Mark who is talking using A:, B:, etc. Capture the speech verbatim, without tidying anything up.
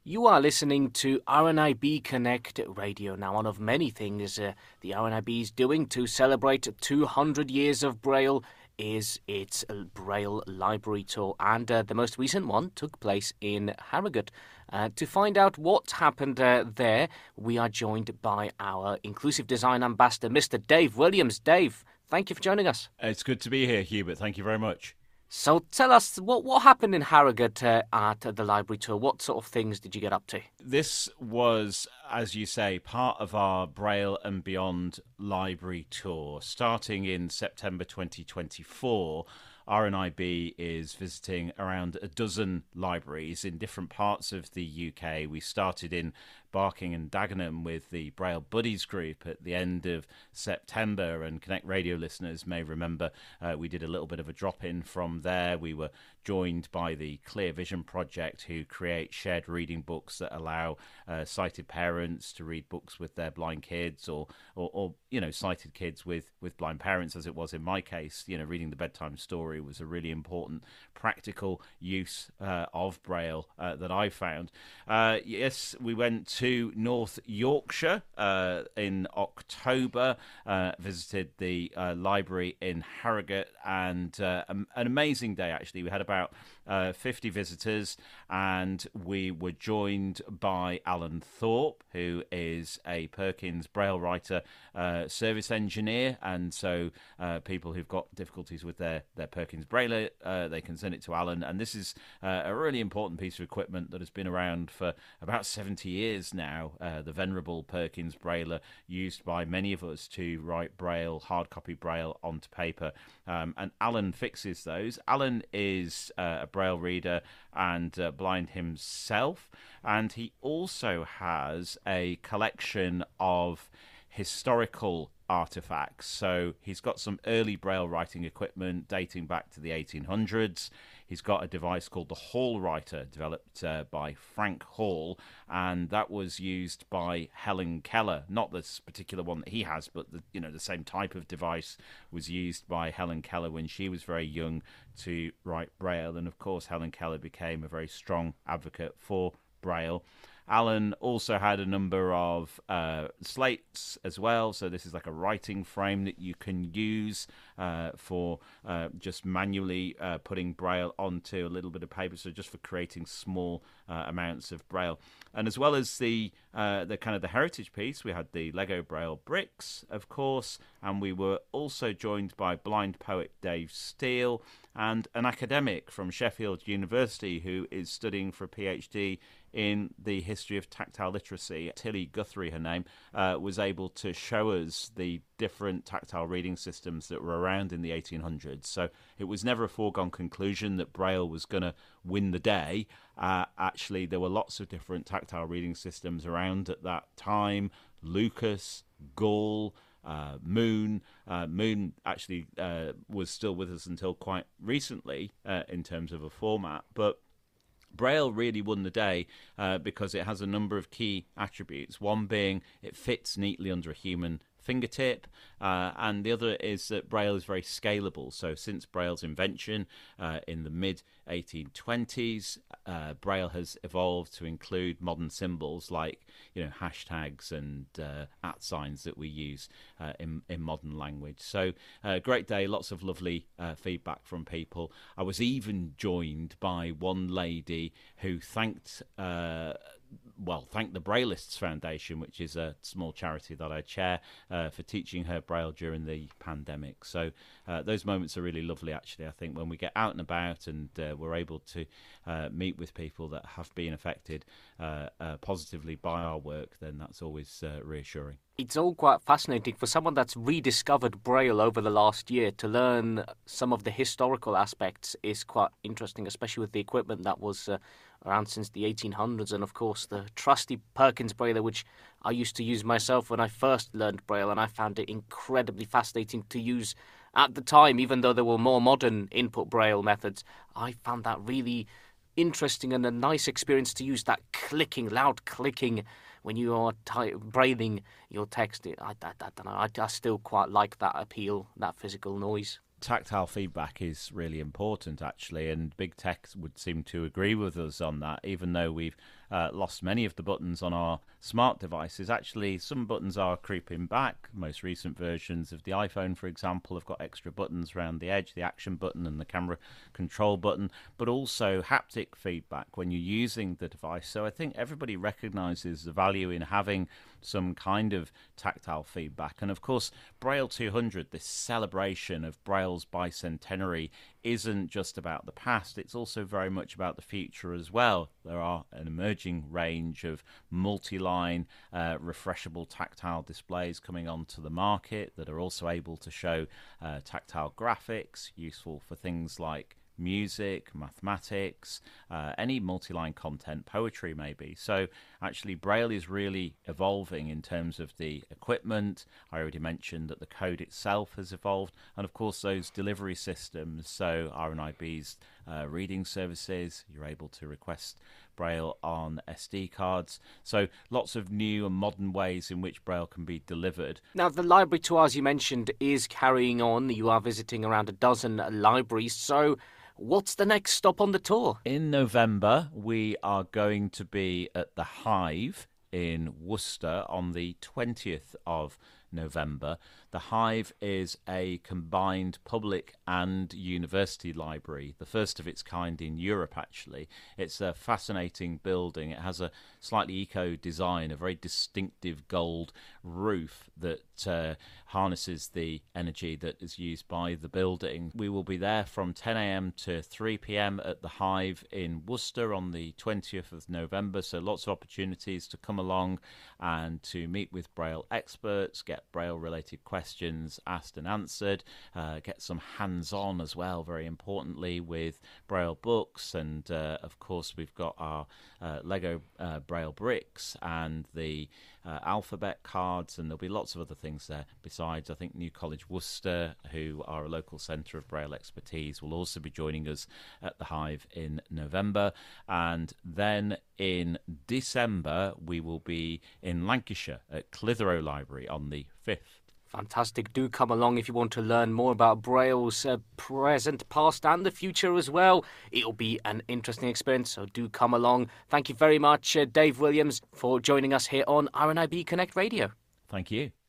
A: You are listening to R N I B Connect Radio. Now, one of many things uh, the R N I B is doing to celebrate two hundred years of Braille is its Braille Library Tour, and uh, the most recent one took place in Harrogate. Uh, to find out what happened uh, there, we are joined by our Inclusive Design Ambassador, Mister Dave Williams. Dave, thank you for joining us.
B: It's good to be here, Hubert. Thank you very much.
A: So tell us, what what happened in Harrogate uh, at the library tour? What sort of things did you get up to?
B: This was, as you say, part of our Braille and Beyond library tour. Starting in September twenty twenty-four, R N I B is visiting around a dozen libraries in different parts of the U K. We started in Barking and Dagenham with the Braille Buddies group at the end of September, and Connect Radio listeners may remember uh, we did a little bit of a drop-in from there. We were joined by the Clear Vision Project, who create shared reading books that allow uh, sighted parents to read books with their blind kids, or, or, or you know, sighted kids with, with blind parents, as it was in my case. You know, reading the bedtime story was a really important practical use uh, of Braille uh, that I found. Uh, yes, we went to North Yorkshire uh, in October, uh, visited the uh, library in Harrogate, and uh, an amazing day, actually. We had about uh, fifty visitors, and we were joined by Alan Thorpe, who is a Perkins Braille writer, uh, service engineer, and so uh, people who've got difficulties with their, their Perkins Braille, uh, they can send it to Alan, and this is uh, a really important piece of equipment that has been around for about seventy years now, uh, the venerable Perkins Braille, used by many of us to write Braille, hard copy Braille onto paper, um, and Alan fixes those. Alan is uh, a Braille reader and uh, blind himself, and he also has a collection of historical artifacts. So he's got some early Braille writing equipment dating back to the eighteen hundreds. He's got a device called the Hall Writer, developed uh, by Frank Hall, and that was used by Helen Keller. Not this particular one that he has, but the, you know, the same type of device was used by Helen Keller when she was very young to write Braille. And of course, Helen Keller became a very strong advocate for Braille. Alan also had a number of uh, slates as well, so this is like a writing frame that you can use uh, for uh, just manually uh, putting Braille onto a little bit of paper, so just for creating small uh, amounts of Braille. And as well as the uh, the kind of the heritage piece, we had the Lego Braille bricks, of course, and we were also joined by blind poet Dave Steele and an academic from Sheffield University who is studying for a PhD in the history of tactile literacy. Tilly Guthrie, her name, uh, was able to show us the different tactile reading systems that were around in the eighteen hundreds. So it was never a foregone conclusion that Braille was going to win the day. Uh, actually, there were lots of different tactile reading systems around at that time. Lucas, Gull, Uh, Moon. Uh, Moon actually uh, was still with us until quite recently uh, in terms of a format, but Braille really won the day uh, because it has a number of key attributes. One being it fits neatly under a human fingertip, uh, and the other is that Braille is very scalable. So since Braille's invention uh, in the mid eighteen twenties, uh, Braille has evolved to include modern symbols like, you know, hashtags and uh, at signs that we use uh, in, in modern language. So uh, great day, lots of lovely uh, feedback from people. I was even joined by one lady who thanked uh, well, thank the Braillists Foundation, which is a small charity that I chair, uh, for teaching her Braille during the pandemic. So uh, those moments are really lovely, actually. I think when we get out and about and uh, we're able to uh, meet with people that have been affected uh, uh, positively by our work, then that's always uh, reassuring.
A: It's all quite fascinating for someone that's rediscovered Braille over the last year. To learn some of the historical aspects is quite interesting, especially with the equipment that was uh, around since the eighteen hundreds, and of course the trusty Perkins Braille, which I used to use myself when I first learned Braille, and I found it incredibly fascinating to use at the time. Even though there were more modern input Braille methods, I found that really interesting and a nice experience to use that clicking, loud clicking when you are ty- brailing your text. I, I, I don't know, I, I still quite like that appeal, that physical noise.
B: Tactile feedback is really important, actually, and big tech would seem to agree with us on that, even though we've uh, lost many of the buttons on our smart devices. Actually, some buttons are creeping back. Most recent versions of the iPhone, for example, have got extra buttons around the edge, the action button and the camera control button, but also haptic feedback when you're using the device. So I think everybody recognizes the value in having some kind of tactile feedback. And of course, Braille two hundred, this celebration of Braille's bicentenary, isn't just about the past, it's also very much about the future as well. There are an emerging range of multi-line uh, refreshable tactile displays coming onto the market that are also able to show uh, tactile graphics, useful for things like music, mathematics, uh, any multi-line content, poetry maybe. So actually Braille is really evolving in terms of the equipment. I already mentioned that the code itself has evolved, and of course those delivery systems. So R N I B's uh, reading services, you're able to request Braille on S D cards. So lots of new and modern ways in which Braille can be delivered.
A: Now, the library tour, as you mentioned, is carrying on. You are visiting around a dozen libraries. So what's the next stop on the tour?
B: In November, we are going to be at the Hive in Worcester on the twentieth of November. The Hive is a combined public and university library, the first of its kind in Europe, actually. It's a fascinating building. It has a slightly eco design, a very distinctive gold roof that uh, harnesses the energy that is used by the building. We will be there from ten a.m. to three p.m. at the Hive in Worcester on the twentieth of November, so lots of opportunities to come along and to meet with Braille experts, get Braille-related questions asked and answered, uh, get some hands-on as well, very importantly, with Braille books. And, uh, of course, we've got our uh, Lego uh, Braille bricks and the uh, alphabet cards, and there'll be lots of other things there. Besides, I think New College Worcester, who are a local centre of Braille expertise, will also be joining us at the Hive in November. And then in December, we will be in Lancashire at Clitheroe Library on the fifth.
A: Fantastic. Do come along if you want to learn more about Braille's uh, present, past and the future as well. It'll be an interesting experience, so do come along. Thank you very much, uh, Dave Williams, for joining us here on R N I B Connect Radio.
B: Thank you.